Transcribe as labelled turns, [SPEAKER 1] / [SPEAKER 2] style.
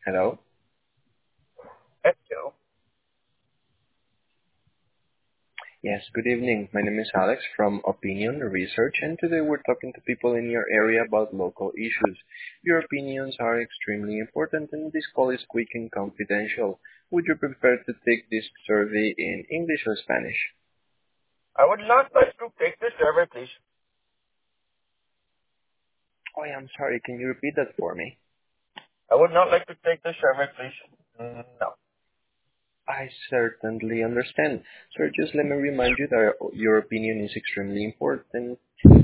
[SPEAKER 1] Hello.
[SPEAKER 2] Hello.
[SPEAKER 1] Yes, good evening. My name is Alex from Opinion Research, and today we're talking to people in your area about local issues. Your opinions are extremely important, and this call is quick and confidential. Would you prefer to take this survey in English or Spanish?
[SPEAKER 2] I would not like to take this survey, please.
[SPEAKER 1] Oh, I'm sorry. Can you repeat that for me?
[SPEAKER 2] I would not like to take this survey, please. No.
[SPEAKER 1] I certainly understand. Sir, just let me remind you that your opinion is extremely important.